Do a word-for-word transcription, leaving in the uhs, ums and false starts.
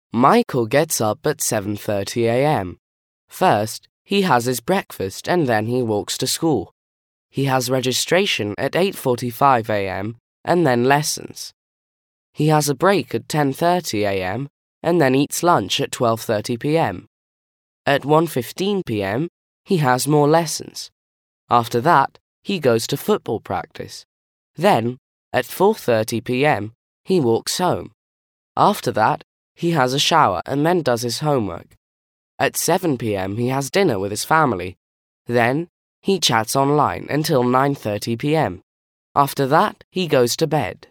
Michael gets up at seven thirty a m. First, he has his breakfast and then he walks to school. He has registration at eight forty-five a m and then lessons. He has a break at ten thirty a m and then eats lunch at twelve thirty p m. At one fifteen p m, he has more lessons. After that, he goes to football practice. Then, at four thirty p m, he walks home. After that, he has a shower and then does his homework. At seven p m, he has dinner with his family. Then, he chats online until nine thirty p m. After that, he goes to bed.